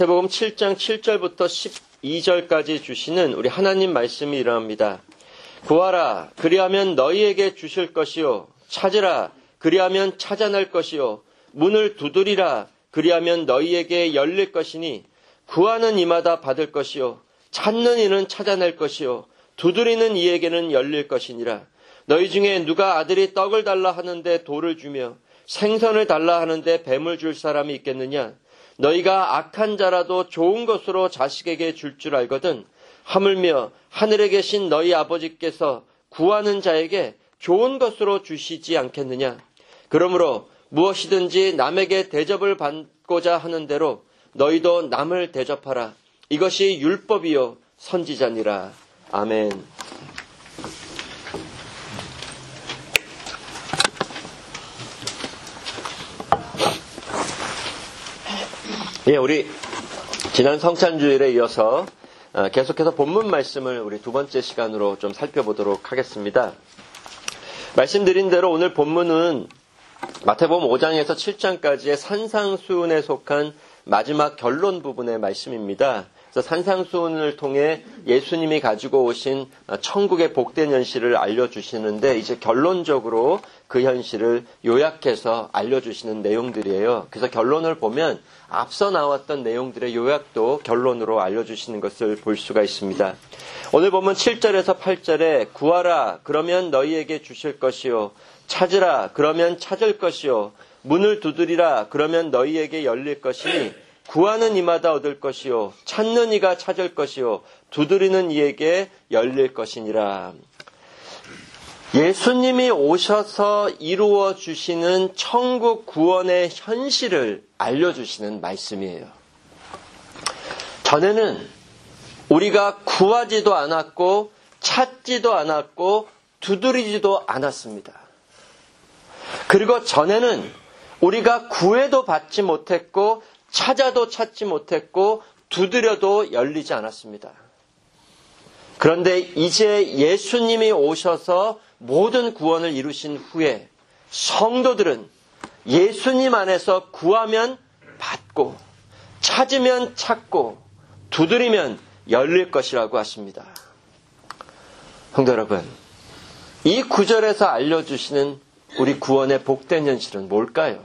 마태복음 7장 7절부터 12절까지 주시는 우리 하나님 말씀이 이러합니다. 구하라, 그리하면 너희에게 주실 것이요. 찾으라, 그리하면 찾아낼 것이요. 문을 두드리라, 그리하면 너희에게 열릴 것이니 구하는 이마다 받을 것이요. 찾는 이는 찾아낼 것이요. 두드리는 이에게는 열릴 것이니라. 너희 중에 누가 아들이 떡을 달라 하는데 돌을 주며 생선을 달라 하는데 뱀을 줄 사람이 있겠느냐? 너희가 악한 자라도 좋은 것으로 자식에게 줄 줄 알거든 하물며 하늘에 계신 너희 아버지께서 구하는 자에게 좋은 것으로 주시지 않겠느냐? 그러므로 무엇이든지 남에게 대접을 받고자 하는 대로 너희도 남을 대접하라. 이것이 율법이요 선지자니라. 아멘. 예, 우리 지난 성찬주일에 이어서 계속해서 본문 말씀을 우리 두 번째 시간으로 좀 살펴보도록 하겠습니다. 말씀드린 대로 오늘 본문은 마태복음 5장에서 7장까지의 산상수훈에 속한 마지막 결론 부분의 말씀입니다. 그래서 산상수훈을 통해 예수님이 가지고 오신 천국의 복된 현실을 알려주시는데 이제 결론적으로 그 현실을 요약해서 알려주시는 내용들이에요. 그래서 결론을 보면 앞서 나왔던 내용들의 요약도 결론으로 알려주시는 것을 볼 수가 있습니다. 오늘 보면 7절에서 8절에 구하라 그러면 너희에게 주실 것이요. 찾으라 그러면 찾을 것이요. 문을 두드리라 그러면 너희에게 열릴 것이니 구하는 이마다 얻을 것이요. 찾는 이가 찾을 것이요. 두드리는 이에게 열릴 것이니라. 예수님이 오셔서 이루어 주시는 천국 구원의 현실을 알려주시는 말씀이에요. 전에는 우리가 구하지도 않았고 찾지도 않았고 두드리지도 않았습니다. 그리고 전에는 우리가 구해도 받지 못했고 찾아도 찾지 못했고 두드려도 열리지 않았습니다. 그런데 이제 예수님이 오셔서 모든 구원을 이루신 후에 성도들은 예수님 안에서 구하면 받고 찾으면 찾고 두드리면 열릴 것이라고 하십니다. 성도 여러분, 이 구절에서 알려주시는 우리 구원의 복된 현실은 뭘까요?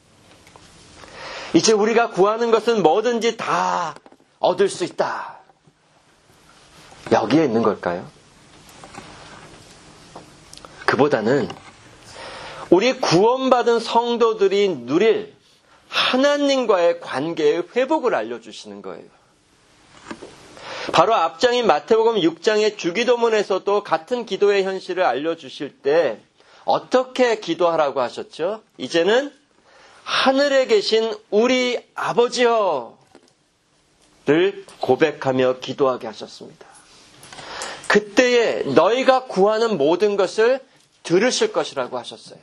이제 우리가 구하는 것은 뭐든지 다 얻을 수 있다. 여기에 있는 걸까요? 그보다는 우리 구원받은 성도들이 누릴 하나님과의 관계의 회복을 알려주시는 거예요. 바로 앞장인 마태복음 6장의 주기도문에서도 같은 기도의 현실을 알려주실 때 어떻게 기도하라고 하셨죠? 이제는 하늘에 계신 우리 아버지여 를 고백하며 기도하게 하셨습니다. 그때에 너희가 구하는 모든 것을 들으실 것이라고 하셨어요.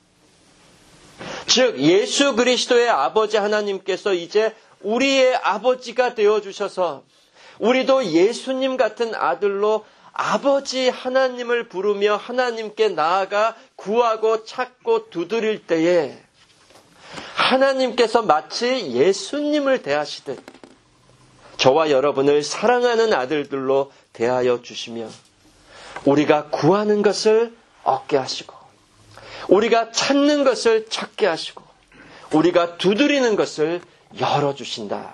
즉 예수 그리스도의 아버지 하나님께서 이제 우리의 아버지가 되어주셔서 우리도 예수님 같은 아들로 아버지 하나님을 부르며 하나님께 나아가 구하고 찾고 두드릴 때에 하나님께서 마치 예수님을 대하시듯 저와 여러분을 사랑하는 아들들로 대하여 주시며 우리가 구하는 것을 얻게 하시고 우리가 찾는 것을 찾게 하시고 우리가 두드리는 것을 열어주신다.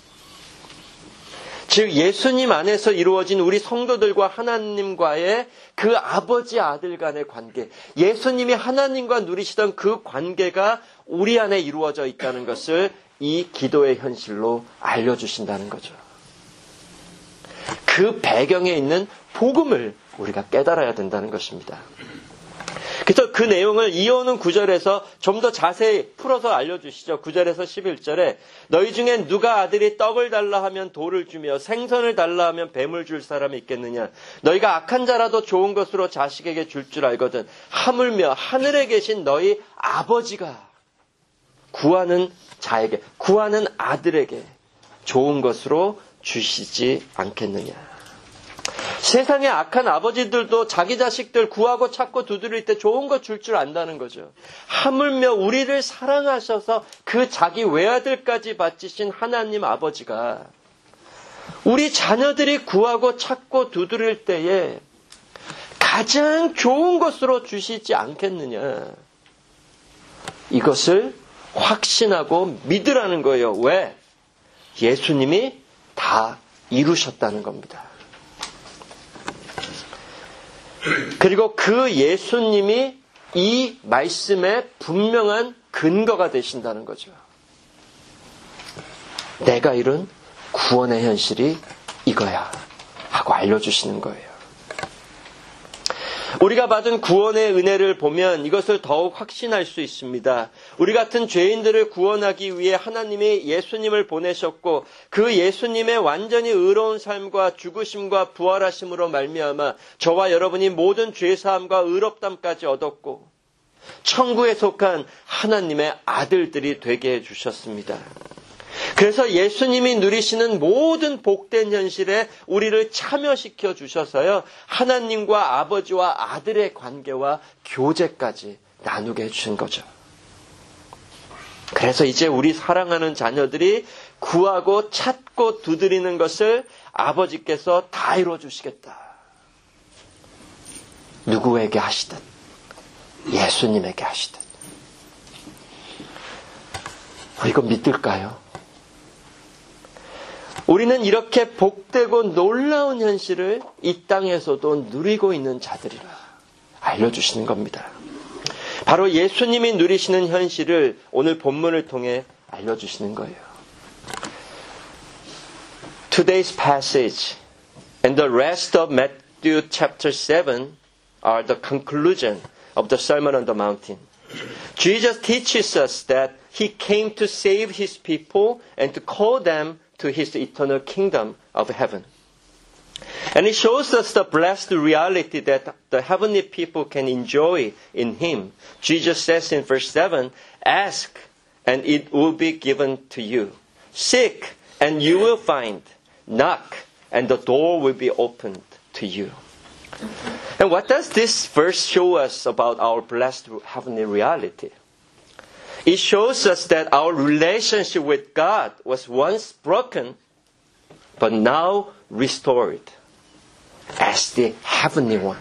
즉 예수님 안에서 이루어진 우리 성도들과 하나님과의 그 아버지 아들 간의 관계, 예수님이 하나님과 누리시던 그 관계가 우리 안에 이루어져 있다는 것을 이 기도의 현실로 알려주신다는 거죠. 그 배경에 있는 복음을 우리가 깨달아야 된다는 것입니다. 그래서 그 내용을 이어오는 9절에서 좀 더 자세히 풀어서 알려주시죠. 9절에서 11절에 너희 중에 누가 아들이 떡을 달라 하면 돌을 주며 생선을 달라 하면 뱀을 줄 사람이 있겠느냐. 너희가 악한 자라도 좋은 것으로 자식에게 줄 줄 알거든 하물며 하늘에 계신 너희 아버지가 구하는 자에게 구하는 아들에게 좋은 것으로 주시지 않겠느냐. 세상의 악한 아버지들도 자기 자식들 구하고 찾고 두드릴 때 좋은 거 줄 안다는 거죠. 하물며 우리를 사랑하셔서 그 자기 외아들까지 바치신 하나님 아버지가 우리 자녀들이 구하고 찾고 두드릴 때에 가장 좋은 것으로 주시지 않겠느냐. 이것을 확신하고 믿으라는 거예요. 왜? 예수님이 다 이루셨다는 겁니다. 그리고 그 예수님이 이 말씀의 분명한 근거가 되신다는 거죠. 내가 이룬 구원의 현실이 이거야 하고 알려주시는 거예요. 우리가 받은 구원의 은혜를 보면 이것을 더욱 확신할 수 있습니다. 우리 같은 죄인들을 구원하기 위해 하나님이 예수님을 보내셨고 그 예수님의 완전히 의로운 삶과 죽으심과 부활하심으로 말미암아 저와 여러분이 모든 죄사함과 의롭담까지 얻었고 천국에 속한 하나님의 아들들이 되게 해주셨습니다. 그래서 예수님이 누리시는 모든 복된 현실에 우리를 참여시켜 주셔서요. 하나님과 아버지와 아들의 관계와 교제까지 나누게 해주신 거죠. 그래서 이제 우리 사랑하는 자녀들이 구하고 찾고 두드리는 것을 아버지께서 다 이루어주시겠다. 누구에게 하시든 예수님에게 하시든. 이거 믿을까요? 우리는 이렇게 복되고 놀라운 현실을 이 땅에서도 누리고 있는 자들이라 알려주시는 겁니다. 바로 예수님이 누리시는 현실을 오늘 본문을 통해 알려주시는 거예요. Today's passage and the rest of Matthew chapter 7 are the conclusion of the Sermon on the Mountain. Jesus teaches us that He came to save His people and to call them to His eternal kingdom of heaven. And He shows us the blessed reality that the heavenly people can enjoy in Him. Jesus says in verse 7, "Ask, and it will be given to you. Seek, and you will find. Knock, and the door will be opened to you." And what does this verse show us about our blessed heavenly reality? It shows us that our relationship with God was once broken, but now restored as the heavenly one.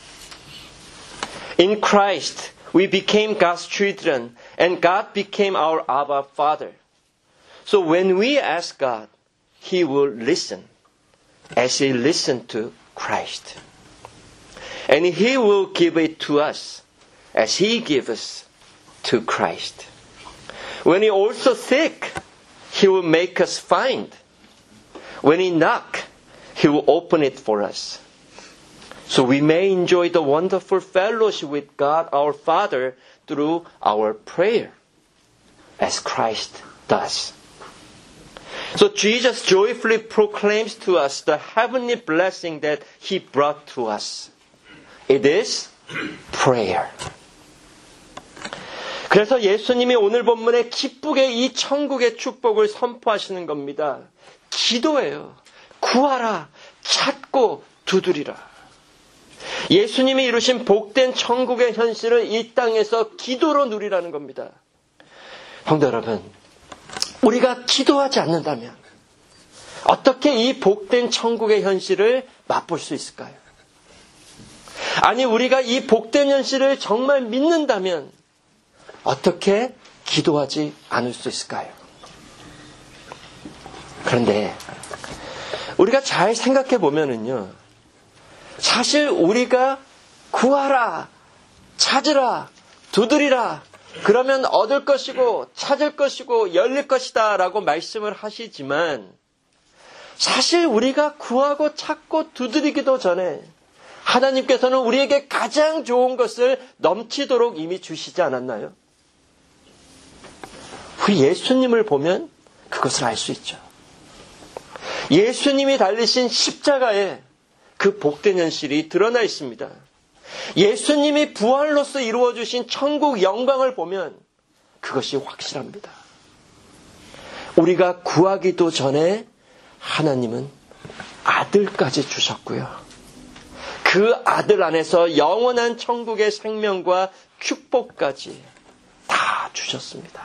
In Christ, we became God's children, and God became our Abba Father. So when we ask God, He will listen, as He listened to Christ. And He will give it to us, as He gives us to Christ. When we also seek, He will make us find. When we knock, He will open it for us. So we may enjoy the wonderful fellowship with God our Father through our prayer, as Christ does. So Jesus joyfully proclaims to us the heavenly blessing that He brought to us. It is prayer. 그래서 예수님이 오늘 본문에 기쁘게 이 천국의 축복을 선포하시는 겁니다. 기도예요. 구하라, 찾고 두드리라. 예수님이 이루신 복된 천국의 현실을 이 땅에서 기도로 누리라는 겁니다. 성도 여러분, 우리가 기도하지 않는다면 어떻게 이 복된 천국의 현실을 맛볼 수 있을까요? 아니, 우리가 이 복된 현실을 정말 믿는다면 어떻게 기도하지 않을 수 있을까요? 그런데 우리가 잘 생각해 보면은요, 사실 우리가 구하라, 찾으라, 두드리라, 그러면 얻을 것이고 찾을 것이고 열릴 것이다 라고 말씀을 하시지만 사실 우리가 구하고 찾고 두드리기도 전에 하나님께서는 우리에게 가장 좋은 것을 넘치도록 이미 주시지 않았나요? 우리 예수님을 보면 그것을 알 수 있죠. 예수님이 달리신 십자가에 그 복된 현실이 드러나 있습니다. 예수님이 부활로서 이루어주신 천국 영광을 보면 그것이 확실합니다. 우리가 구하기도 전에 하나님은 아들까지 주셨고요. 그 아들 안에서 영원한 천국의 생명과 축복까지 다 주셨습니다.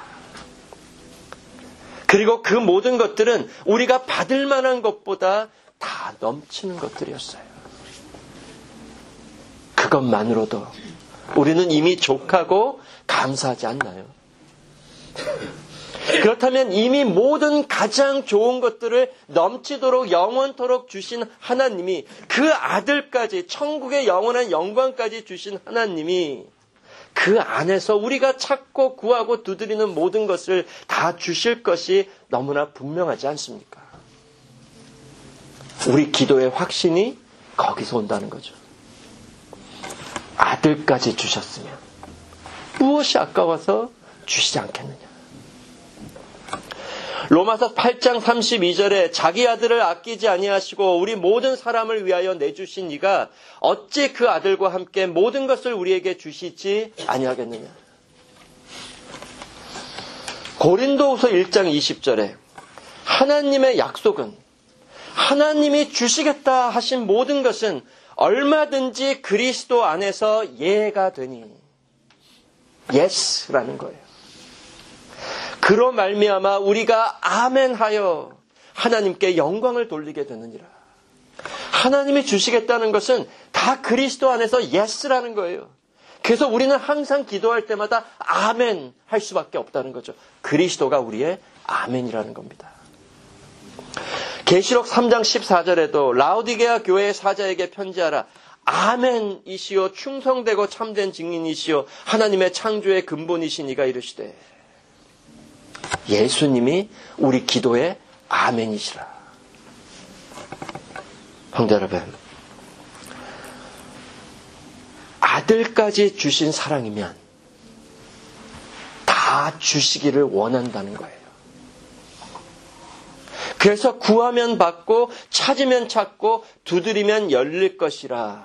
그리고 그 모든 것들은 우리가 받을 만한 것보다 다 넘치는 것들이었어요. 그것만으로도 우리는 이미 족하고 감사하지 않나요? 그렇다면 이미 모든 가장 좋은 것들을 넘치도록 영원토록 주신 하나님이, 그 아들까지, 천국의 영원한 영광까지 주신 하나님이 그 안에서 우리가 찾고 구하고 두드리는 모든 것을 다 주실 것이 너무나 분명하지 않습니까? 우리 기도의 확신이 거기서 온다는 거죠. 아들까지 주셨으면 무엇이 아까워서 주시지 않겠느냐. 로마서 8장 32절에 자기 아들을 아끼지 아니하시고 우리 모든 사람을 위하여 내주신 이가 어찌 그 아들과 함께 모든 것을 우리에게 주시지 아니하겠느냐. 고린도후서 1장 20절에 하나님의 약속은, 하나님이 주시겠다 하신 모든 것은 얼마든지 그리스도 안에서 예가 되니, 예스라는 거예요. 그로 말미암아 우리가 아멘하여 하나님께 영광을 돌리게 되느니라. 하나님이 주시겠다는 것은 다 그리스도 안에서 예스라는 거예요. 그래서 우리는 항상 기도할 때마다 아멘 할 수밖에 없다는 거죠. 그리스도가 우리의 아멘이라는 겁니다. 계시록 3장 14절에도 라오디게아 교회의 사자에게 편지하라. 아멘이시오 충성되고 참된 증인이시오 하나님의 창조의 근본이시니가 이르시되, 예수님이 우리 기도의 아멘이시라. 형제 여러분, 아들까지 주신 사랑이면 다 주시기를 원한다는 거예요. 그래서 구하면 받고 찾으면 찾고 두드리면 열릴 것이라.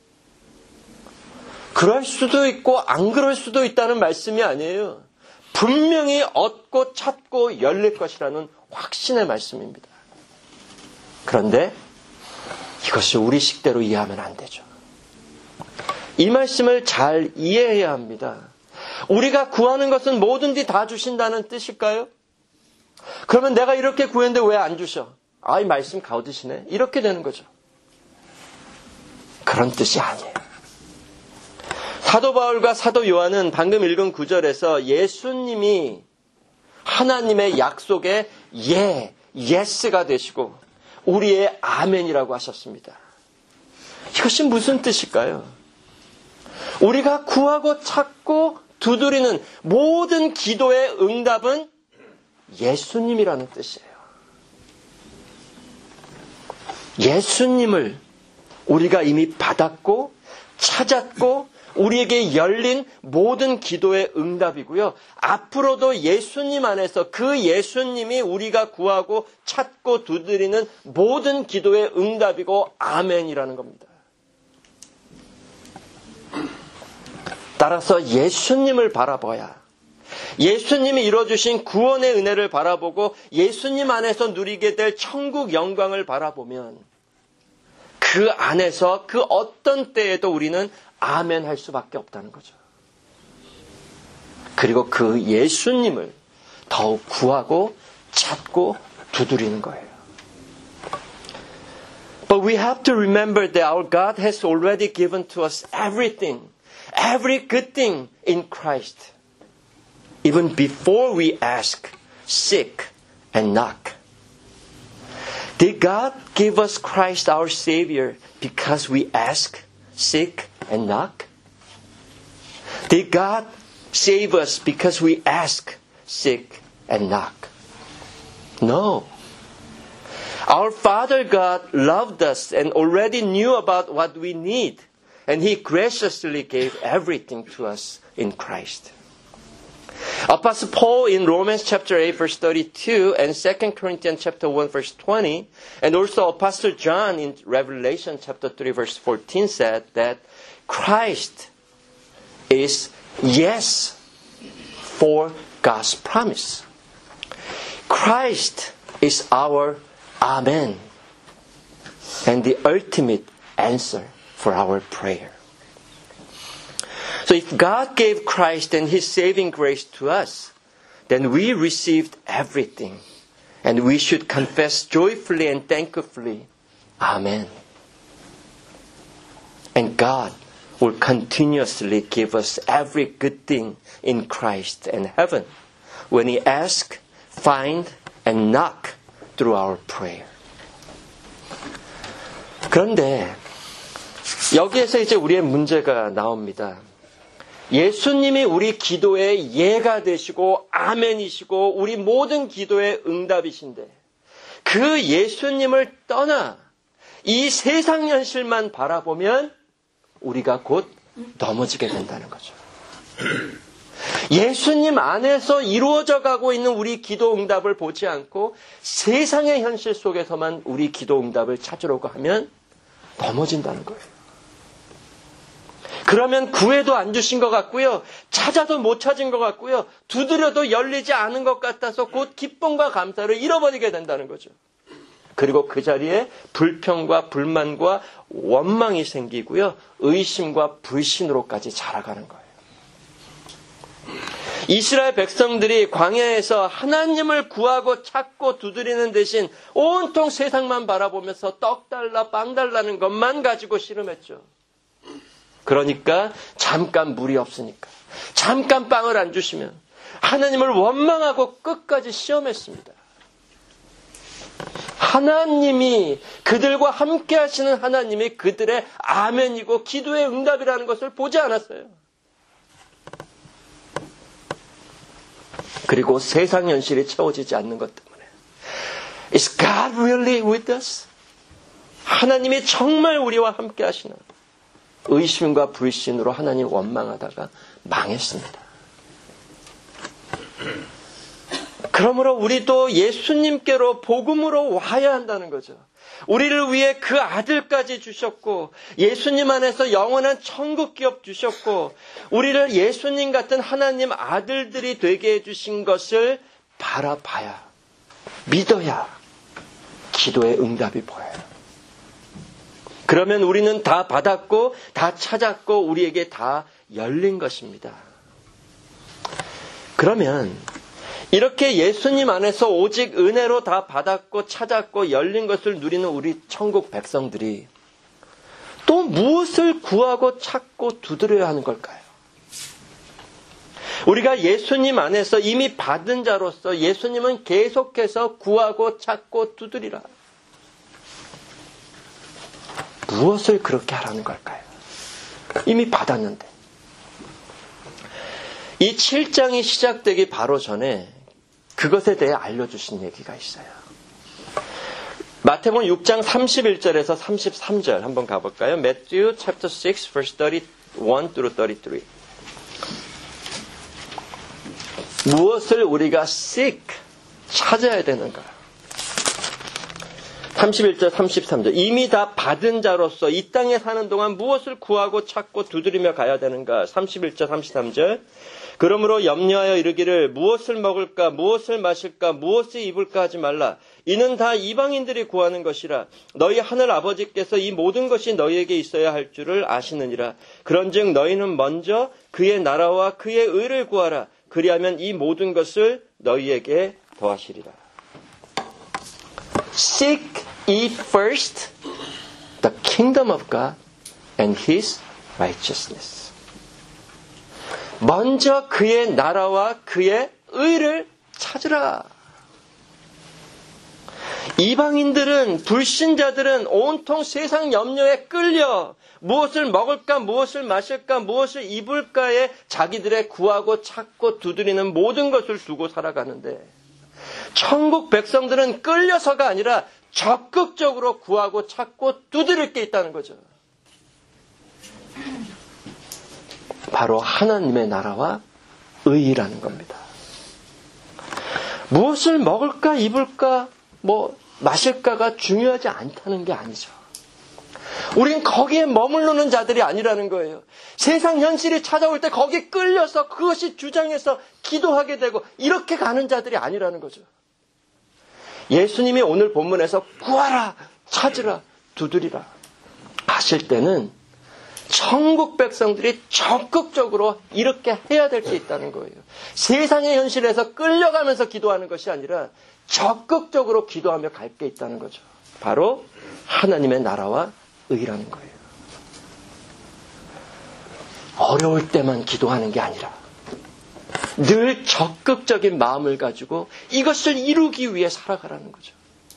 그럴 수도 있고 안 그럴 수도 있다는 말씀이 아니에요. 분명히 얻고 찾고 열릴 것이라는 확신의 말씀입니다. 그런데 이것이 우리 식대로 이해하면 안 되죠. 이 말씀을 잘 이해해야 합니다. 우리가 구하는 것은 뭐든지 다 주신다는 뜻일까요? 그러면 내가 이렇게 구했는데 왜 안 주셔? 이 말씀 가오드시네. 이렇게 되는 거죠. 그런 뜻이 아니에요. 사도 바울과 사도 요한은 방금 읽은 9절에서 예수님이 하나님의 약속의 예스가 되시고 우리의 아멘이라고 하셨습니다. 이것이 무슨 뜻일까요? 우리가 구하고 찾고 두드리는 모든 기도의 응답은 예수님이라는 뜻이에요. 예수님을 우리가 이미 받았고 찾았고 우리에게 열린 모든 기도의 응답이고요. 앞으로도 예수님 안에서 그 예수님이 우리가 구하고 찾고 두드리는 모든 기도의 응답이고 아멘이라는 겁니다. 따라서 예수님을 바라봐야, 예수님이 이뤄주신 구원의 은혜를 바라보고 예수님 안에서 누리게 될 천국 영광을 바라보면 그 안에서 그 어떤 때에도 우리는 아멘 할 수밖에 없다는 거죠. 그리고 그 예수님을 더욱 구하고 찾고 두드리는 거예요. But we have to remember that our God has already given to us everything, every good thing in Christ, even before we ask, seek, and knock. Did God give us Christ our Savior because we ask, seek, and knock? Did God save us because we ask, seek, and knock? No. Our Father God loved us and already knew about what we need, and He graciously gave everything to us in Christ. Apostle Paul in Romans chapter 8 verse 32 and 2 Corinthians chapter 1 verse 20, and also Apostle John in Revelation chapter 3 verse 14 said that Christ is yes for God's promise. Christ is our Amen and the ultimate answer for our prayer. So if God gave Christ and His saving grace to us, then we received everything. And we should confess joyfully and thankfully, Amen. And God will continuously give us every good thing in Christ and heaven when we ask, find, and knock through our prayer. 그런데 여기에서 이제 우리의 문제가 나옵니다. 예수님이 우리 기도의 예가 되시고 아멘이시고 우리 모든 기도의 응답이신데 그 예수님을 떠나 이 세상 현실만 바라보면 우리가 곧 넘어지게 된다는 거죠. 예수님 안에서 이루어져 가고 있는 우리 기도 응답을 보지 않고 세상의 현실 속에서만 우리 기도 응답을 찾으려고 하면 넘어진다는 거예요. 그러면 구해도 안 주신 것 같고요. 찾아도 못 찾은 것 같고요. 두드려도 열리지 않은 것 같아서 곧 기쁨과 감사를 잃어버리게 된다는 거죠. 그리고 그 자리에 불평과 불만과 원망이 생기고요. 의심과 불신으로까지 자라가는 거예요. 이스라엘 백성들이 광야에서 하나님을 구하고 찾고 두드리는 대신 온통 세상만 바라보면서 떡 달라 빵 달라는 것만 가지고 씨름했죠. 그러니까 잠깐 물이 없으니까 잠깐 빵을 안 주시면 하나님을 원망하고 끝까지 시험했습니다. 하나님이 그들과 함께 하시는 하나님이 그들의 아멘이고 기도의 응답이라는 것을 보지 않았어요. 그리고 세상 현실이 채워지지 않는 것 때문에 Is God really with us? 하나님이 정말 우리와 함께 하시나? 의심과 불신으로 하나님 원망하다가 망했습니다. 그러므로 우리도 예수님께로 복음으로 와야 한다는 거죠. 우리를 위해 그 아들까지 주셨고 예수님 안에서 영원한 천국 기업 주셨고 우리를 예수님 같은 하나님 아들들이 되게 해주신 것을 바라봐야 믿어야 기도의 응답이 보여요. 그러면 우리는 다 받았고 다 찾았고 우리에게 다 열린 것입니다. 그러면 이렇게 예수님 안에서 오직 은혜로 다 받았고 찾았고 열린 것을 누리는 우리 천국 백성들이 또 무엇을 구하고 찾고 두드려야 하는 걸까요? 우리가 예수님 안에서 이미 받은 자로서 예수님은 계속해서 구하고 찾고 두드리라. 무엇을 그렇게 하라는 걸까요? 이미 받았는데. 이 7장이 시작되기 바로 전에 그것에 대해 알려주신 얘기가 있어요. 마태복음 6장 31절에서 33절 한번 가볼까요? Matthew chapter 6 verse 31 through 33. 무엇을 우리가 seek, 찾아야 되는가? 31절 33절 이미 다 받은 자로서 이 땅에 사는 동안 무엇을 구하고 찾고 두드리며 가야 되는가? 31절 33절 그러므로 염려하여 이르기를 무엇을 먹을까 무엇을 마실까 무엇을 입을까 하지 말라. 이는 다 이방인들이 구하는 것이라. 너희 하늘 아버지께서 이 모든 것이 너희에게 있어야 할 줄을 아시느니라. 그런즉 너희는 먼저 그의 나라와 그의 의를 구하라. 그리하면 이 모든 것을 너희에게 더하시리라. Seek ye first the kingdom of God and His righteousness. 먼저 그의 나라와 그의 의를 찾으라. 이방인들은 불신자들은 온통 세상 염려에 끌려 무엇을 먹을까 무엇을 마실까 무엇을 입을까에 자기들의 구하고 찾고 두드리는 모든 것을 두고 살아가는데 천국 백성들은 끌려서가 아니라 적극적으로 구하고 찾고 두드릴 게 있다는 거죠. 바로 하나님의 나라와 의의라는 겁니다. 무엇을 먹을까 입을까 마실까가 중요하지 않다는 게 아니죠. 우린 거기에 머무르는 자들이 아니라는 거예요. 세상 현실이 찾아올 때 거기에 끌려서 그것이 주장해서 기도하게 되고 이렇게 가는 자들이 아니라는 거죠. 예수님이 오늘 본문에서 구하라, 찾으라, 두드리라 하실 때는 천국 백성들이 적극적으로 이렇게 해야 될 게 있다는 거예요. 세상의 현실에서 끌려가면서 기도하는 것이 아니라 적극적으로 기도하며 갈 게 있다는 거죠. 바로 하나님의 나라와 의라는 거예요. 어려울 때만 기도하는 게 아니라 늘 적극적인 마음을 가지고 이것을 이루기 위해 살아가라는 거죠.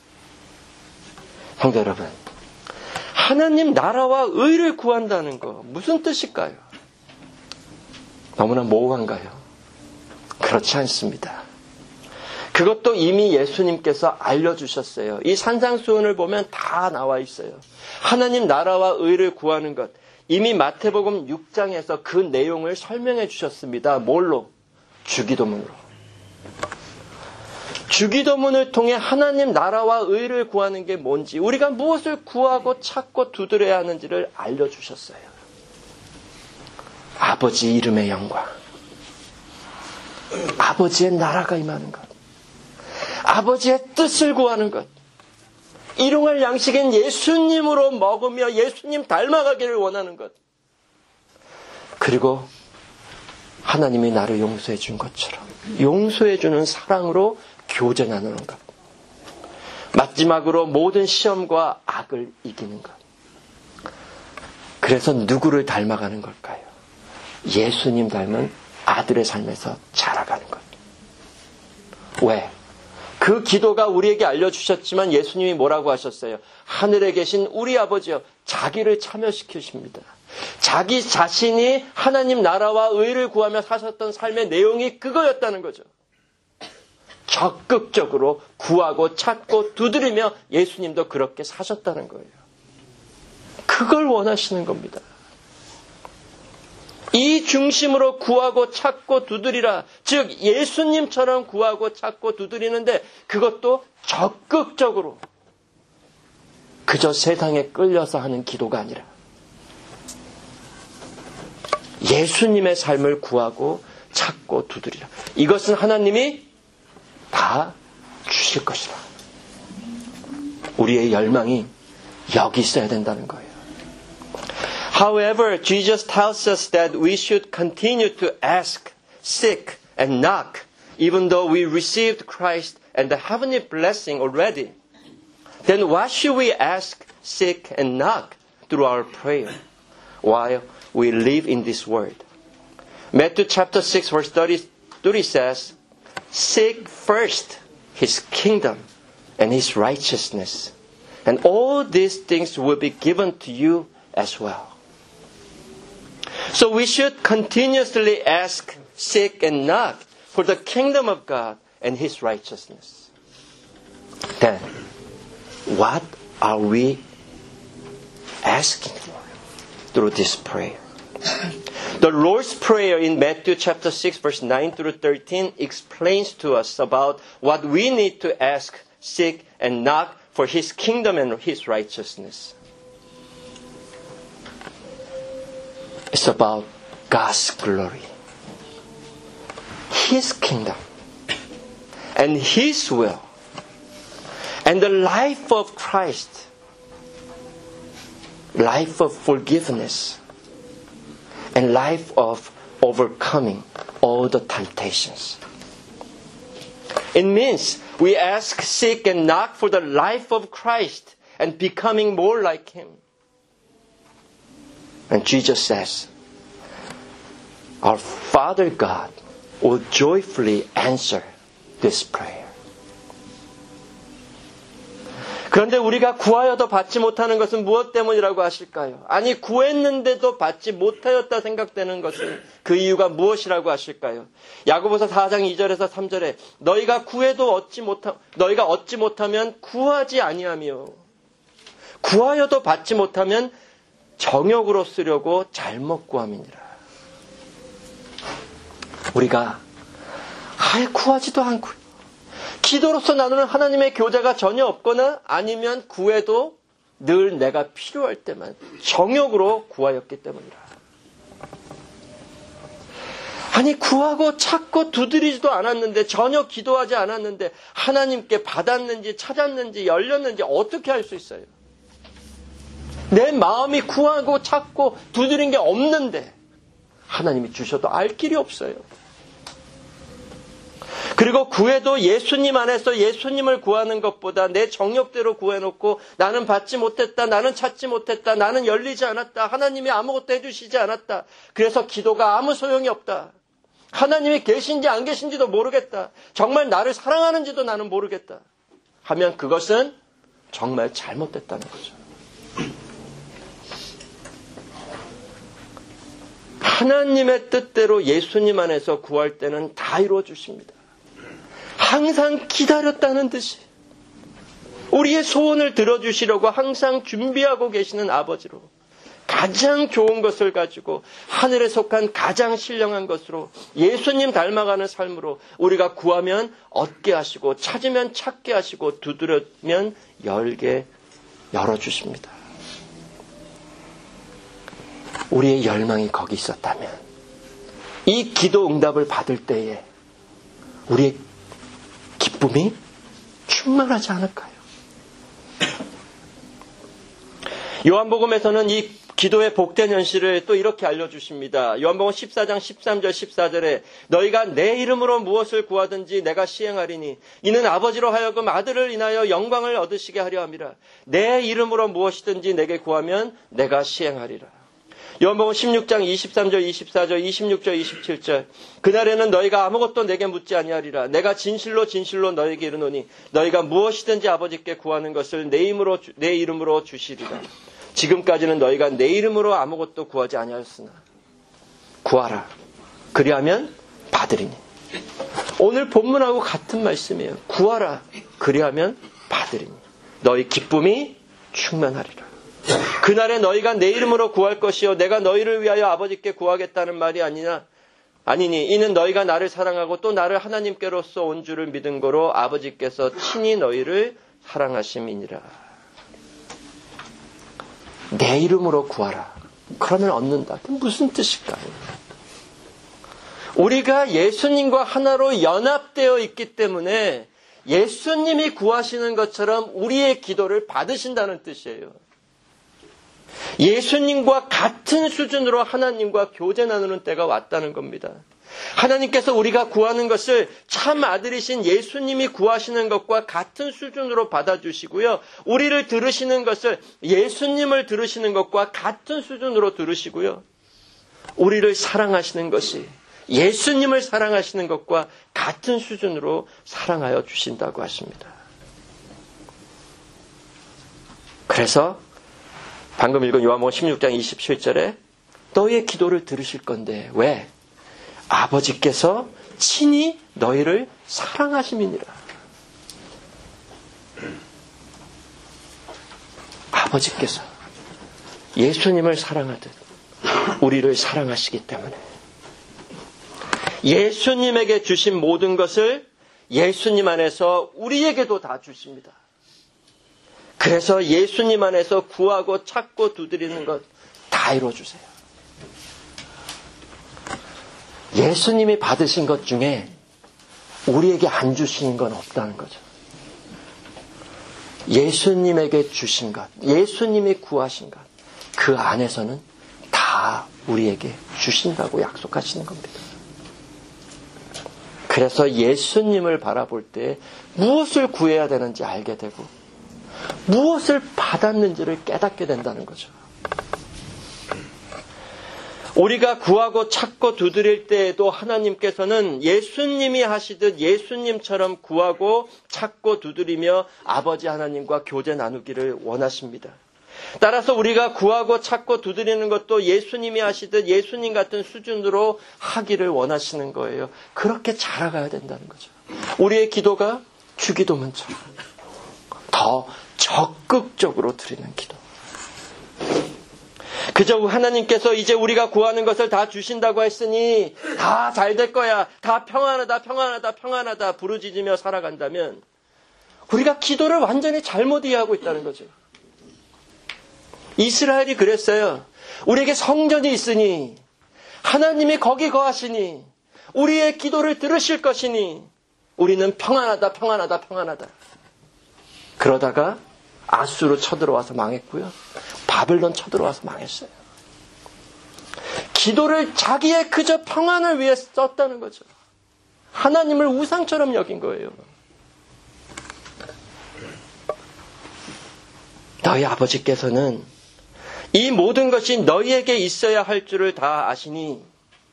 성도 여러분, 하나님 나라와 의를 구한다는 거 무슨 뜻일까요? 너무나 모호한가요? 그렇지 않습니다. 그것도 이미 예수님께서 알려주셨어요. 이 산상수훈을 보면 다 나와 있어요. 하나님 나라와 의를 구하는 것. 이미 마태복음 6장에서 그 내용을 설명해 주셨습니다. 뭘로? 주기도문으로. 주기도문을 통해 하나님 나라와 의를 구하는 게 뭔지, 우리가 무엇을 구하고 찾고 두드려야 하는지를 알려주셨어요. 아버지 이름의 영광, 아버지의 나라가 임하는 것, 아버지의 뜻을 구하는 것, 일용할 양식인 예수님으로 먹으며 예수님 닮아가기를 원하는 것, 그리고 하나님이 나를 용서해 준 것처럼 용서해 주는 사랑으로 교제 나누는 것, 마지막으로 모든 시험과 악을 이기는 것. 그래서 누구를 닮아가는 걸까요? 예수님 닮은 아들의 삶에서 자라가는 것. 왜? 그 기도가 우리에게 알려주셨지만 예수님이 뭐라고 하셨어요? 하늘에 계신 우리 아버지여, 자기를 참여시키십니다. 자기 자신이 하나님 나라와 의를 구하며 사셨던 삶의 내용이 그거였다는 거죠. 적극적으로 구하고 찾고 두드리며 예수님도 그렇게 사셨다는 거예요. 그걸 원하시는 겁니다. 이 중심으로 구하고 찾고 두드리라. 즉 예수님처럼 구하고 찾고 두드리는데 그것도 적극적으로, 그저 세상에 끌려서 하는 기도가 아니라 예수님의 삶을 구하고 찾고 두드리라. 이것은 하나님이 다 주실 것이다. 우리의 열망이 여기 있어야 된다는 거예요. However, Jesus tells us that we should continue to ask, seek, and knock, even though we received Christ and the heavenly blessing already. Then what should we ask, seek, and knock through our prayer while we live in this world? Matthew chapter 6 verse 30 says, Seek first His kingdom and His righteousness, and all these things will be given to you as well. So we should continuously ask, seek, and knock for the kingdom of God and His righteousness. Then, what are we asking for through this prayer? The Lord's Prayer in Matthew chapter 6 verse 9 through 13 explains to us about what we need to ask, seek, and knock for His kingdom and His righteousness. It's about God's glory, His kingdom, and His will, and the life of Christ, life of forgiveness, and life of overcoming all the temptations. It means we ask, seek, and knock for the life of Christ and becoming more like Him. And Jesus says, our Father God will joyfully answer this prayer. 그런데 우리가 구하여도 받지 못하는 것은 무엇 때문이라고 하실까요? 아니, 구했는데도 받지 못하였다 생각되는 것은 그 이유가 무엇이라고 하실까요? 야고보서 4장 2절에서 3절에 너희가 얻지 못하면 구하지 아니하며 구하여도 받지 못하면 정욕으로 쓰려고 잘못 구함이니라. 우리가 아예 구하지도 않고 기도로서 나누는 하나님의 교제가 전혀 없거나 아니면 구해도 늘 내가 필요할 때만 정욕으로 구하였기 때문이라. 아니, 구하고 찾고 두드리지도 않았는데, 전혀 기도하지 않았는데 하나님께 받았는지 찾았는지 열렸는지 어떻게 할 수 있어요? 내 마음이 구하고 찾고 두드린 게 없는데 하나님이 주셔도 알 길이 없어요. 그리고 구해도 예수님 안에서 예수님을 구하는 것보다 내 정욕대로 구해놓고 나는 받지 못했다, 나는 찾지 못했다, 나는 열리지 않았다, 하나님이 아무것도 해주시지 않았다, 그래서 기도가 아무 소용이 없다, 하나님이 계신지 안 계신지도 모르겠다, 정말 나를 사랑하는지도 나는 모르겠다 하면 그것은 정말 잘못됐다는 거죠. 하나님의 뜻대로 예수님 안에서 구할 때는 다 이루어 주십니다. 항상 기다렸다는 듯이 우리의 소원을 들어주시려고 항상 준비하고 계시는 아버지로 가장 좋은 것을 가지고 하늘에 속한 가장 신령한 것으로 예수님 닮아가는 삶으로 우리가 구하면 얻게 하시고 찾으면 찾게 하시고 두드리면 열어주십니다. 우리의 열망이 거기 있었다면 이 기도 응답을 받을 때에 우리의 기쁨이 충만하지 않을까요? 요한복음에서는 이 기도의 복된 현실을 또 이렇게 알려주십니다. 요한복음 14장 13절 14절에 너희가 내 이름으로 무엇을 구하든지 내가 시행하리니 이는 아버지로 하여금 아들을 인하여 영광을 얻으시게 하려 함이라. 내 이름으로 무엇이든지 내게 구하면 내가 시행하리라. 요한복음 16장 23절 24절 26절 27절 그날에는 너희가 아무것도 내게 묻지 아니하리라. 내가 진실로 진실로 너희에게 이르노니 너희가 무엇이든지 아버지께 구하는 것을 내 이름으로 주시리라. 지금까지는 너희가 내 이름으로 아무것도 구하지 아니하였으나 구하라. 그리하면 받으리니. 오늘 본문하고 같은 말씀이에요. 구하라. 그리하면 받으리니. 너희 기쁨이 충만하리라. 그날에 너희가 내 이름으로 구할 것이요 내가 너희를 위하여 아버지께 구하겠다는 말이 아니니 이는 너희가 나를 사랑하고 또 나를 하나님께로서 온 줄을 믿은 거로 아버지께서 친히 너희를 사랑하심이니라. 내 이름으로 구하라. 그러면 얻는다. 그게 무슨 뜻일까요? 우리가 예수님과 하나로 연합되어 있기 때문에 예수님이 구하시는 것처럼 우리의 기도를 받으신다는 뜻이에요. 예수님과 같은 수준으로 하나님과 교제 나누는 때가 왔다는 겁니다. 하나님께서 우리가 구하는 것을 참 아들이신 예수님이 구하시는 것과 같은 수준으로 받아주시고요. 우리를 들으시는 것을 예수님을 들으시는 것과 같은 수준으로 들으시고요. 우리를 사랑하시는 것이 예수님을 사랑하시는 것과 같은 수준으로 사랑하여 주신다고 하십니다. 그래서 방금 읽은 요한복음 16장 27절에 너희의 기도를 들으실 건데 왜? 아버지께서 친히 너희를 사랑하심이니라. 아버지께서 예수님을 사랑하듯 우리를 사랑하시기 때문에 예수님에게 주신 모든 것을 예수님 안에서 우리에게도 다 주십니다. 그래서 예수님 안에서 구하고 찾고 두드리는 것 다 이루어주세요. 예수님이 받으신 것 중에 우리에게 안 주시는 건 없다는 거죠. 예수님에게 주신 것, 예수님이 구하신 것, 그 안에서는 다 우리에게 주신다고 약속하시는 겁니다. 그래서 예수님을 바라볼 때 무엇을 구해야 되는지 알게 되고 무엇을 받았는지를 깨닫게 된다는 거죠. 우리가 구하고 찾고 두드릴 때에도 하나님께서는 예수님이 하시듯 예수님처럼 구하고 찾고 두드리며 아버지 하나님과 교제 나누기를 원하십니다. 따라서 우리가 구하고 찾고 두드리는 것도 예수님이 하시듯 예수님 같은 수준으로 하기를 원하시는 거예요. 그렇게 자라가야 된다는 거죠. 우리의 기도가 주기도문처럼 더 적극적으로 드리는 기도. 그저 하나님께서 이제 우리가 구하는 것을 다 주신다고 했으니 다 잘 될 거야, 다 평안하다 평안하다 평안하다 부르짖으며 살아간다면 우리가 기도를 완전히 잘못 이해하고 있다는 거죠. 이스라엘이 그랬어요. 우리에게 성전이 있으니 하나님이 거기 거하시니 우리의 기도를 들으실 것이니 우리는 평안하다 평안하다 평안하다. 그러다가 아수로 쳐들어와서 망했고요. 바벨론 쳐들어와서 망했어요. 기도를 자기의 그저 평안을 위해 썼다는 거죠. 하나님을 우상처럼 여긴 거예요. 너희 아버지께서는 이 모든 것이 너희에게 있어야 할 줄을 다 아시니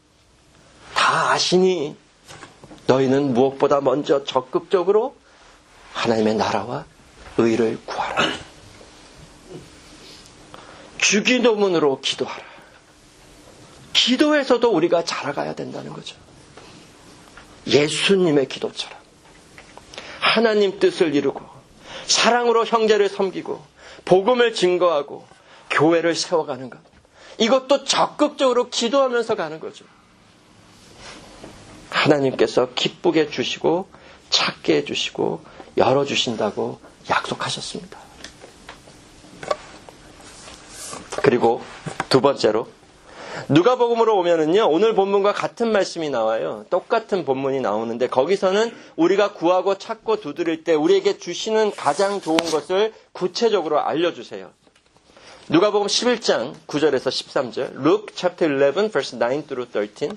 너희는 무엇보다 먼저 적극적으로 하나님의 나라와 의를 구하라. 주기도문으로 기도하라. 기도에서도 우리가 자라가야 된다는 거죠. 예수님의 기도처럼 하나님 뜻을 이루고 사랑으로 형제를 섬기고 복음을 증거하고 교회를 세워가는 것. 이것도 적극적으로 기도하면서 가는 거죠. 하나님께서 기쁘게 해주시고 찾게 해주시고 열어주신다고 약속하셨습니다. 그리고 두 번째로 누가복음으로 오면은요, 오늘 본문과 같은 말씀이 나와요. 똑같은 본문이 나오는데 거기서는 우리가 구하고 찾고 두드릴 때 우리에게 주시는 가장 좋은 것을 구체적으로 알려주세요. 누가복음 11장 9절에서 13절, Luke chapter 11 verse 9 through 13.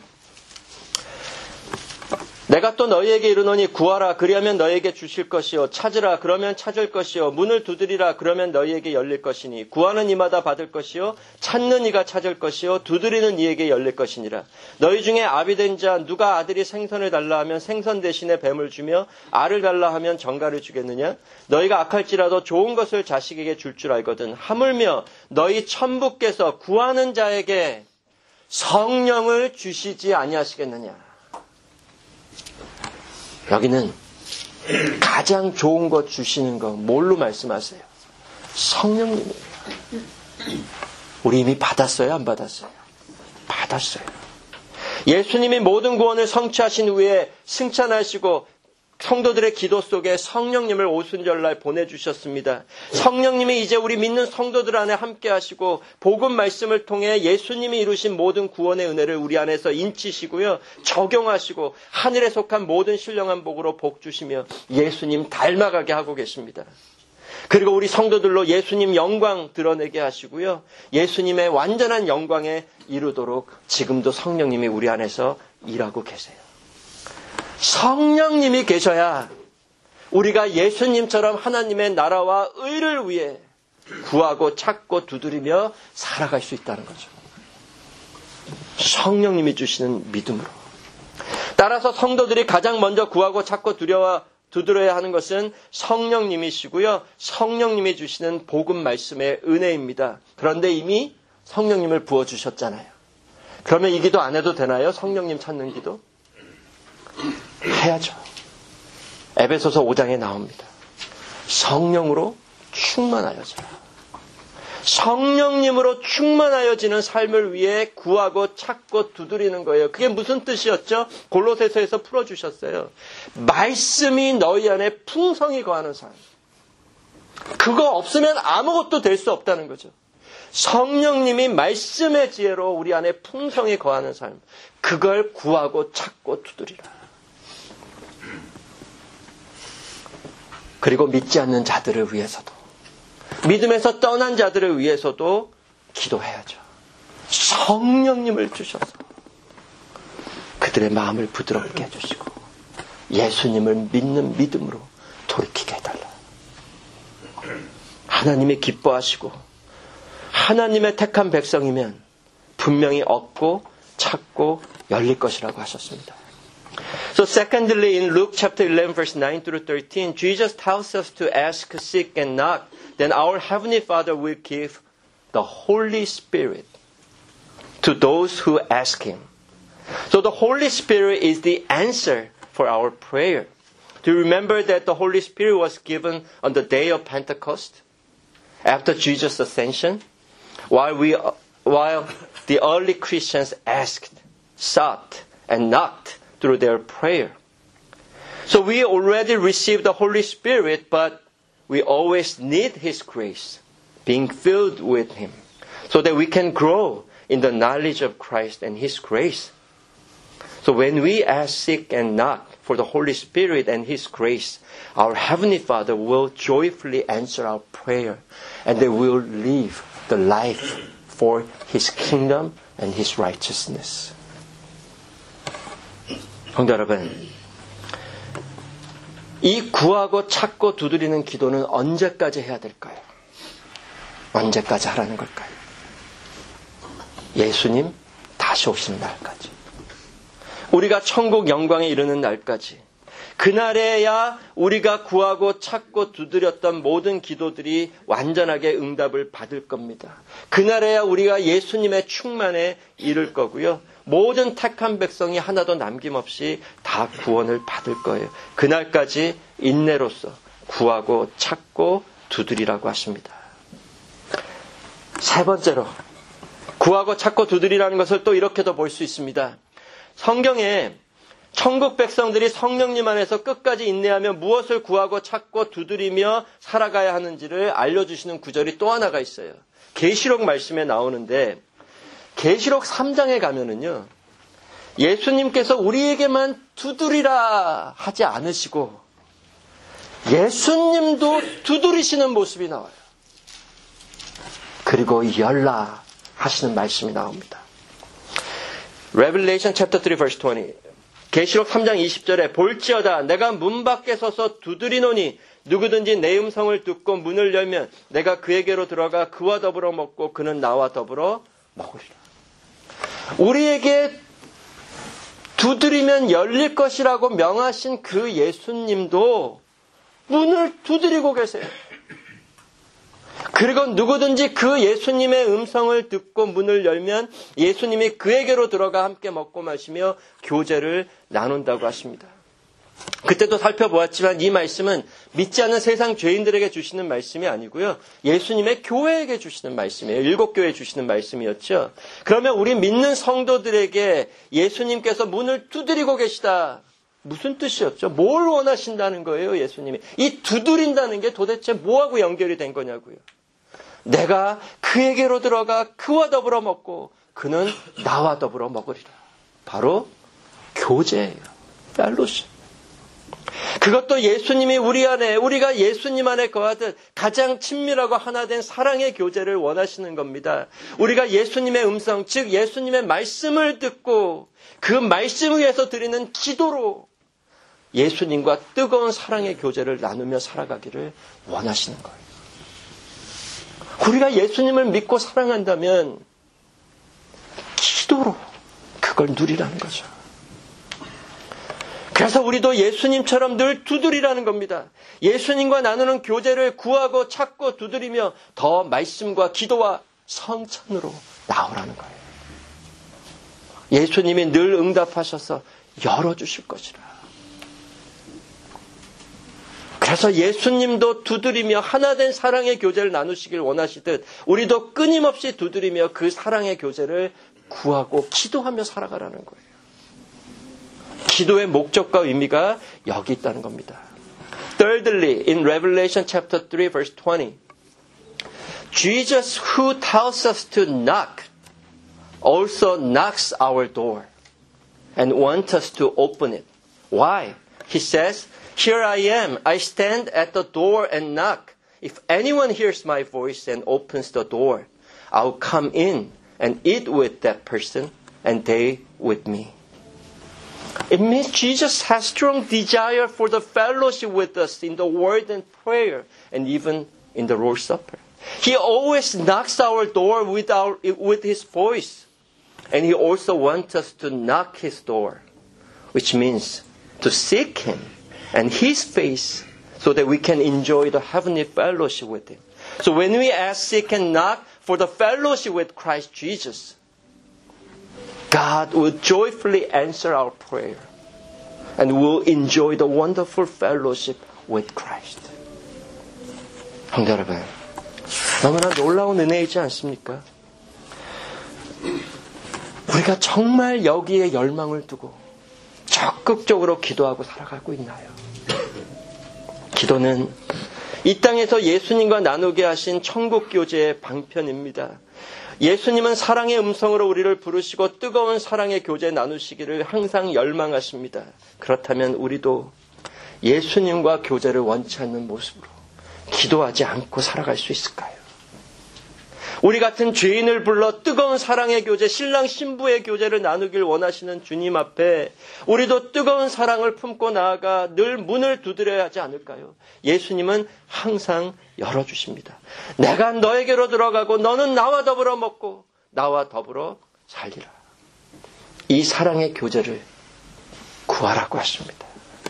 내가 또 너희에게 이르노니 구하라 그리하면 너희에게 주실 것이요 찾으라 그러면 찾을 것이요 문을 두드리라 그러면 너희에게 열릴 것이니 구하는 이마다 받을 것이요 찾는 이가 찾을 것이요 두드리는 이에게 열릴 것이니라. 너희 중에 아비 된 자 누가 아들이 생선을 달라 하면 생선 대신에 뱀을 주며 알을 달라 하면 정갈을 주겠느냐? 너희가 악할지라도 좋은 것을 자식에게 줄 줄 알거든. 하물며 너희 천부께서 구하는 자에게 성령을 주시지 아니하시겠느냐? 여기는 가장 좋은 것 주시는 거 뭘로 말씀하세요? 성령님이에요. 우리 이미 받았어요? 안 받았어요? 받았어요. 예수님이 모든 구원을 성취하신 후에 승천하시고 성도들의 기도 속에 성령님을 오순절날 보내주셨습니다. 성령님이 이제 우리 믿는 성도들 안에 함께 하시고 복음 말씀을 통해 예수님이 이루신 모든 구원의 은혜를 우리 안에서 인치시고요. 적용하시고 하늘에 속한 모든 신령한 복으로 복 주시며 예수님 닮아가게 하고 계십니다. 그리고 우리 성도들로 예수님 영광 드러내게 하시고요. 예수님의 완전한 영광에 이르도록 지금도 성령님이 우리 안에서 일하고 계세요. 성령님이 계셔야 우리가 예수님처럼 하나님의 나라와 의를 위해 구하고 찾고 두드리며 살아갈 수 있다는 거죠. 성령님이 주시는 믿음으로. 따라서 성도들이 가장 먼저 구하고 찾고 두드려야 하는 것은 성령님이시고요. 성령님이 주시는 복음 말씀의 은혜입니다. 그런데 이미 성령님을 부어주셨잖아요. 그러면 이 기도 안 해도 되나요? 성령님 찾는 기도? 해야죠. 에베소서 5장에 나옵니다. 성령으로 충만하여져라. 성령님으로 충만하여지는 삶을 위해 구하고 찾고 두드리는 거예요. 그게 무슨 뜻이었죠? 골로새서에서 풀어주셨어요. 말씀이 너희 안에 풍성히 거하는 삶. 그거 없으면 아무것도 될 수 없다는 거죠. 성령님이 말씀의 지혜로 우리 안에 풍성히 거하는 삶. 그걸 구하고 찾고 두드리라. 그리고 믿지 않는 자들을 위해서도, 믿음에서 떠난 자들을 위해서도 기도해야죠. 성령님을 주셔서 그들의 마음을 부드럽게 해주시고 예수님을 믿는 믿음으로 돌이키게 해달라. 하나님이 기뻐하시고 하나님의 택한 백성이면 분명히 얻고 찾고 열릴 것이라고 하셨습니다. So secondly, in Luke chapter 11 verse 9 through 13, Jesus tells us to ask, seek, and knock. Then our Heavenly Father will give the Holy Spirit to those who ask Him. So the Holy Spirit is the answer for our prayer. Do you remember that the Holy Spirit was given on the day of Pentecost? After Jesus' ascension? While the early Christians asked, sought, and knocked through their prayer. So we already received the Holy Spirit, but we always need His grace, being filled with Him, so that we can grow in the knowledge of Christ and His grace. So when we ask, seek, and knock for the Holy Spirit and His grace, our Heavenly Father will joyfully answer our prayer, and they will live the life for His kingdom and His righteousness. 성도 여러분, 이 구하고 찾고 두드리는 기도는 언제까지 해야 될까요? 언제까지 하라는 걸까요? 예수님 다시 오시는 날까지. 우리가 천국 영광에 이르는 날까지. 그날에야 우리가 구하고 찾고 두드렸던 모든 기도들이 완전하게 응답을 받을 겁니다. 그날에야 우리가 예수님의 충만에 이를 거고요. 모든 택한 백성이 하나도 남김없이 다 구원을 받을 거예요. 그날까지 인내로서 구하고 찾고 두드리라고 하십니다. 세 번째로 구하고 찾고 두드리라는 것을 또 이렇게도 볼 수 있습니다. 성경에 천국 백성들이 성령님 안에서 끝까지 인내하며 무엇을 구하고 찾고 두드리며 살아가야 하는지를 알려주시는 구절이 또 하나가 있어요. 계시록 말씀에 나오는데 계시록 3장에 가면은요, 예수님께서 우리에게만 두드리라 하지 않으시고 예수님도 두드리시는 모습이 나와요. 그리고 열라 하시는 말씀이 나옵니다. Revelation chapter 3 verse 20. 계시록 3장 20절에 볼지어다 내가 문 밖에 서서 두드리노니 누구든지 내 음성을 듣고 문을 열면 내가 그에게로 들어가 그와 더불어 먹고 그는 나와 더불어 먹으리라. 우리에게 두드리면 열릴 것이라고 명하신 그 예수님도 문을 두드리고 계세요. 그리고 누구든지 그 예수님의 음성을 듣고 문을 열면 예수님이 그에게로 들어가 함께 먹고 마시며 교제를 나눈다고 하십니다. 그때도 살펴보았지만 이 말씀은 믿지 않는 세상 죄인들에게 주시는 말씀이 아니고요. 예수님의 교회에게 주시는 말씀이에요. 7교회에 주시는 말씀이었죠. 그러면 우리 믿는 성도들에게 예수님께서 문을 두드리고 계시다. 무슨 뜻이었죠? 뭘 원하신다는 거예요, 예수님이? 이 두드린다는 게 도대체 뭐하고 연결이 된 거냐고요. 내가 그에게로 들어가 그와 더불어 먹고 그는 나와 더불어 먹으리라. 바로 교제예요. 펠로십. 그것도 예수님이 우리 안에, 우리가 예수님 안에 거하듯 가장 친밀하고 하나 된 사랑의 교제를 원하시는 겁니다. 우리가 예수님의 음성, 즉 예수님의 말씀을 듣고 그 말씀 위에서 드리는 기도로 예수님과 뜨거운 사랑의 교제를 나누며 살아가기를 원하시는 거예요. 우리가 예수님을 믿고 사랑한다면 기도로 그걸 누리라는 거죠. 그래서 우리도 예수님처럼 늘 두드리라는 겁니다. 예수님과 나누는 교제를 구하고 찾고 두드리며 더 말씀과 기도와 성찬으로 나오라는 거예요. 예수님이 늘 응답하셔서 열어주실 것이라. 그래서 예수님도 두드리며 하나된 사랑의 교제를 나누시길 원하시듯 우리도 끊임없이 두드리며 그 사랑의 교제를 구하고 기도하며 살아가라는 거예요. 기도의 목적과 의미가 여기 있다는 겁니다. Thirdly, in Revelation chapter 3 verse 20, Jesus who tells us to knock also knocks our door and wants us to open it. Why? He says, Here I am. I stand at the door and knock. If anyone hears my voice and opens the door, I'll come in and eat with that person and they with me. It means Jesus has strong desire for the fellowship with us in the word and prayer and even in the Lord's Supper. He always knocks our door with his voice. And he also wants us to knock his door, which means to seek him and his face so that we can enjoy the heavenly fellowship with him. So when we ask, seek, and knock for the fellowship with Christ Jesus, God will joyfully answer our prayer and we'll enjoy the wonderful fellowship with Christ. 성도 여러분, 너무나 놀라운 은혜이지 않습니까? 우리가 정말 여기에 열망을 두고 적극적으로 기도하고 살아가고 있나요? 기도는 이 땅에서 예수님과 나누게 하신 천국 교제의 방편입니다. 예수님은 사랑의 음성으로 우리를 부르시고 뜨거운 사랑의 교제 나누시기를 항상 열망하십니다. 그렇다면 우리도 예수님과 교제를 원치 않는 모습으로 기도하지 않고 살아갈 수 있을까요? 우리 같은 죄인을 불러 뜨거운 사랑의 교제, 신랑 신부의 교제를 나누길 원하시는 주님 앞에 우리도 뜨거운 사랑을 품고 나아가 늘 문을 두드려야 하지 않을까요? 예수님은 항상 열어주십니다. 내가 너에게로 들어가고 너는 나와 더불어 먹고 나와 더불어 살리라. 이 사랑의 교제를 구하라고 하십니다.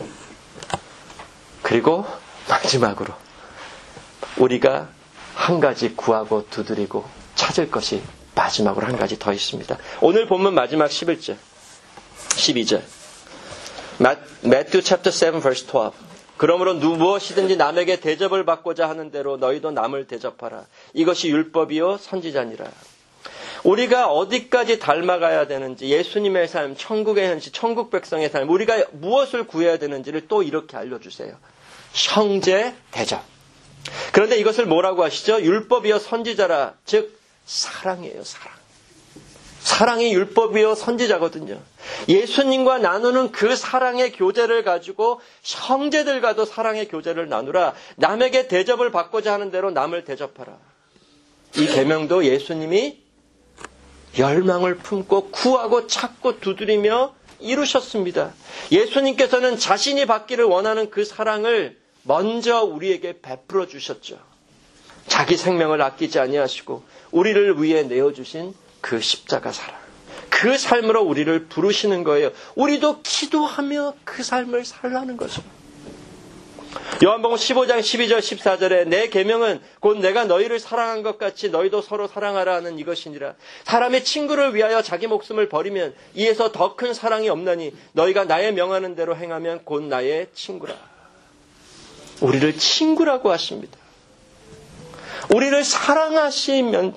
그리고 마지막으로 우리가 한 가지 구하고 두드리고 찾을 것이 마지막으로 한 가지 더 있습니다. 오늘 본문 마지막 11절, 12절. Matthew chapter 7 verse 12. 그러므로 무엇이든지 남에게 대접을 받고자 하는 대로 너희도 남을 대접하라. 이것이 율법이요 선지자니라. 우리가 어디까지 닮아가야 되는지, 예수님의 삶, 천국의 현실, 천국 백성의 삶, 우리가 무엇을 구해야 되는지를 또 이렇게 알려주세요. 형제 대접. 그런데 이것을 뭐라고 하시죠? 율법이요 선지자라. 즉 사랑이에요. 사랑. 사랑이 율법이요 선지자거든요. 예수님과 나누는 그 사랑의 교제를 가지고 형제들과도 사랑의 교제를 나누라. 남에게 대접을 받고자 하는 대로 남을 대접하라. 이 계명도 예수님이 열망을 품고 구하고 찾고 두드리며 이루셨습니다. 예수님께서는 자신이 받기를 원하는 그 사랑을 먼저 우리에게 베풀어 주셨죠. 자기 생명을 아끼지 아니하시고 우리를 위해 내어주신 그 십자가 사랑. 그 삶으로 우리를 부르시는 거예요. 우리도 기도하며 그 삶을 살라는 거죠. 요한복음 15장 12절 14절에 내 계명은 곧 내가 너희를 사랑한 것 같이 너희도 서로 사랑하라 하는 이것이니라. 사람이 친구를 위하여 자기 목숨을 버리면 이에서 더 큰 사랑이 없나니 너희가 나의 명하는 대로 행하면 곧 나의 친구라. 우리를 친구라고 하십니다. 우리를 사랑하시면서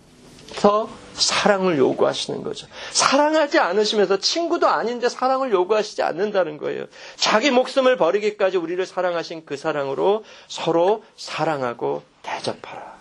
사랑을 요구하시는 거죠. 사랑하지 않으시면서 친구도 아닌데 사랑을 요구하시지 않는다는 거예요. 자기 목숨을 버리기까지 우리를 사랑하신 그 사랑으로 서로 사랑하고 대접하라.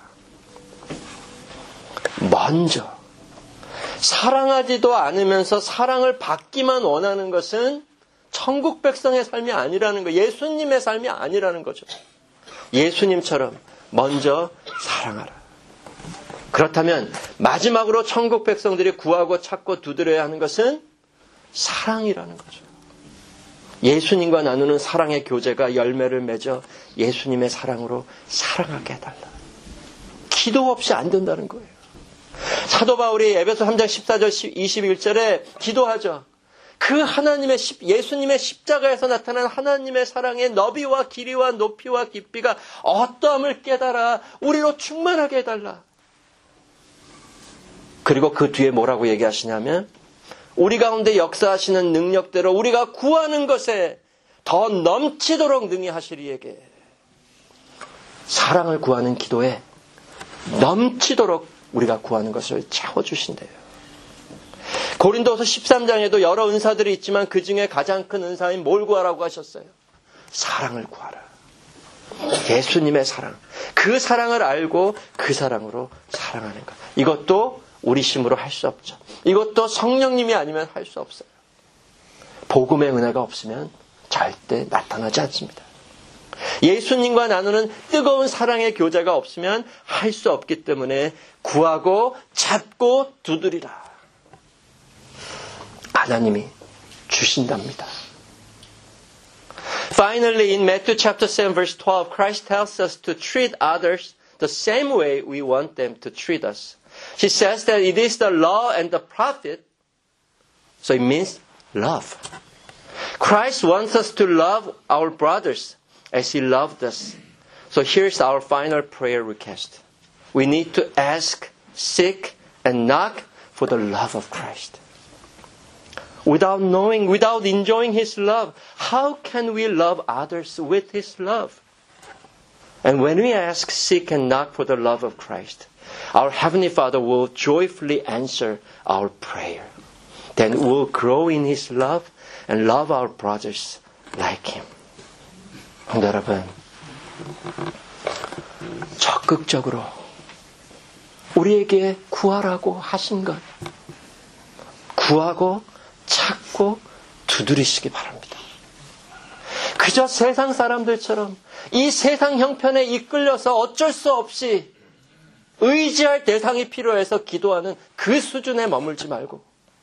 먼저 사랑하지도 않으면서 사랑을 받기만 원하는 것은 천국 백성의 삶이 아니라는 거예요. 예수님의 삶이 아니라는 거죠. 예수님처럼 먼저 사랑하라. 그렇다면 마지막으로 천국 백성들이 구하고 찾고 두드려야 하는 것은 사랑이라는 거죠. 예수님과 나누는 사랑의 교제가 열매를 맺어 예수님의 사랑으로 사랑하게 해달라. 기도 없이 안 된다는 거예요. 사도 바울이 에베소 3장 14절 21절에 기도하죠. 그 하나님의 예수님의 십자가에서 나타난 하나님의 사랑의 너비와 길이와 높이와 깊이가 어떠함을 깨달아 우리로 충만하게 해달라. 그리고 그 뒤에 뭐라고 얘기하시냐면 우리 가운데 역사하시는 능력대로 우리가 구하는 것에 더 넘치도록 능히 하시리에게 사랑을 구하는 기도에 넘치도록 우리가 구하는 것을 채워주신대요. 고린도서 13장에도 여러 은사들이 있지만 그 중에 가장 큰 은사인 뭘 구하라고 하셨어요? 사랑을 구하라. 예수님의 사랑. 그 사랑을 알고 그 사랑으로 사랑하는 것. 이것도 우리 힘으로 할 수 없죠. 이것도 성령님이 아니면 할 수 없어요. 복음의 은혜가 없으면 절대 나타나지 않습니다. 예수님과 나누는 뜨거운 사랑의 교제가 없으면 할 수 없기 때문에 구하고 찾고 두드리라. 하나님이 주신답니다. Finally, in Matthew chapter 7 verse 12, Christ tells us to treat others the same way we want them to treat us. He says that it is the law and the prophet, so it means love. Christ wants us to love our brothers as He loved us. So here's our final prayer request. We need to ask, seek, and knock for the love of Christ. Without knowing, without enjoying His love, how can we love others with His love? And when we ask, seek, and knock for the love of Christ, our Heavenly Father will joyfully answer our prayer. Then we will grow in His love and love our brothers like Him. 성도 여러분, 적극적으로 우리에게 구하라고 하신 것, 구하고 찾고 두드리시기 바랍니다. 그저 세상 사람들처럼 이 세상 형편에 이끌려서 어쩔 수 없이 의지할 대상이 필요해서 기도하는 그 수준에 머물지 말고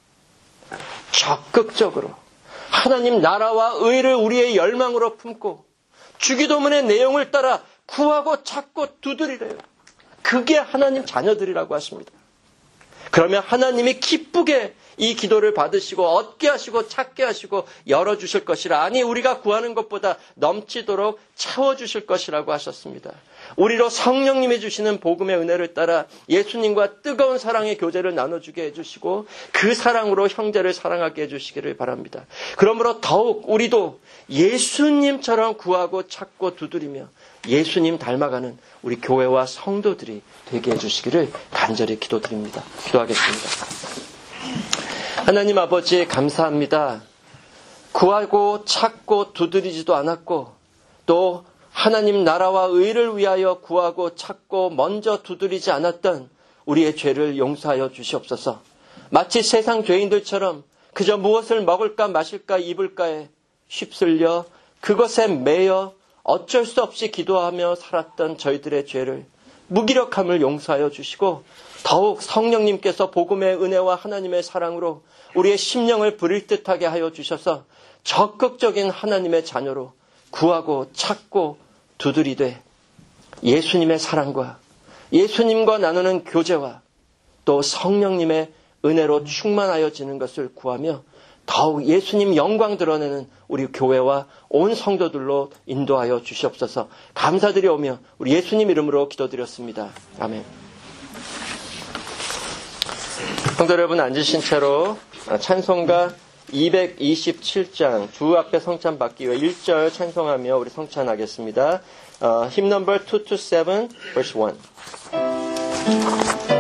적극적으로 하나님 나라와 의를 우리의 열망으로 품고 주기도문의 내용을 따라 구하고 찾고 두드리래요. 그게 하나님 자녀들이라고 하십니다. 그러면 하나님이 기쁘게 이 기도를 받으시고 얻게 하시고 찾게 하시고 열어주실 것이라. 아니 우리가 구하는 것보다 넘치도록 채워주실 것이라고 하셨습니다. 우리로 성령님이 주시는 복음의 은혜를 따라 예수님과 뜨거운 사랑의 교제를 나눠주게 해주시고 그 사랑으로 형제를 사랑하게 해주시기를 바랍니다. 그러므로 더욱 우리도 예수님처럼 구하고 찾고 두드리며 예수님 닮아가는 우리 교회와 성도들이 되게 해주시기를 간절히 기도드립니다. 기도하겠습니다. 하나님 아버지 감사합니다. 구하고 찾고 두드리지도 않았고 또 하나님 나라와 의를 위하여 구하고 찾고 먼저 두드리지 않았던 우리의 죄를 용서하여 주시옵소서. 마치 세상 죄인들처럼 그저 무엇을 먹을까 마실까 입을까에 휩쓸려 그것에 매여 어쩔 수 없이 기도하며 살았던 저희들의 죄를 무기력함을 용서하여 주시고 더욱 성령님께서 복음의 은혜와 하나님의 사랑으로 우리의 심령을 부릴 듯하게 하여 주셔서 적극적인 하나님의 자녀로 구하고 찾고 두드리되 예수님의 사랑과 예수님과 나누는 교제와 또 성령님의 은혜로 충만하여지는 것을 구하며 더욱 예수님 영광 드러내는 우리 교회와 온 성도들로 인도하여 주시옵소서. 감사드리오며 우리 예수님 이름으로 기도드렸습니다. 아멘. 성도 여러분 앉으신 채로 찬송가 227장 주 앞에 성찬 받기 위해 1절 찬송하며 우리 성찬하겠습니다. Hymn number 227 verse 1.